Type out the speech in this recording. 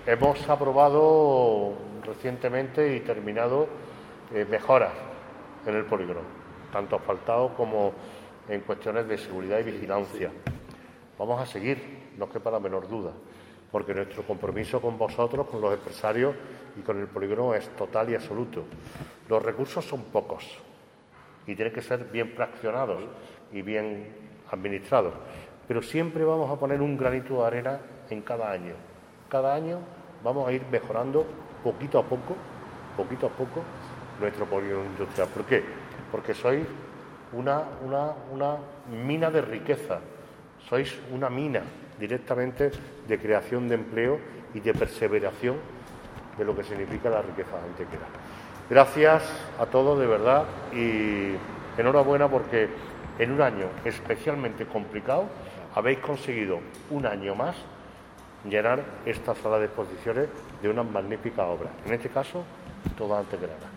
Hemos aprobado recientemente y terminado mejoras en el polígono, tanto asfaltado como en cuestiones de seguridad y vigilancia. Vamos a seguir, no quepa la menor duda, porque nuestro compromiso con vosotros, con los empresarios y con el polígono es total y absoluto. Los recursos son pocos y tienen que ser bien fraccionados y bien administrados, pero siempre vamos a poner un granito de arena en cada año. Cada año vamos a ir mejorando poquito a poco, nuestro polígono industrial. ¿Por qué? Porque sois una mina de riqueza, sois una mina directamente de creación de empleo y de perseveración de lo que significa la riqueza antequera. Gracias a todos, de verdad, y enhorabuena porque en un año especialmente complicado habéis conseguido un año más llenar esta sala de exposiciones de unas magníficas obras, en este caso todas antequeranas.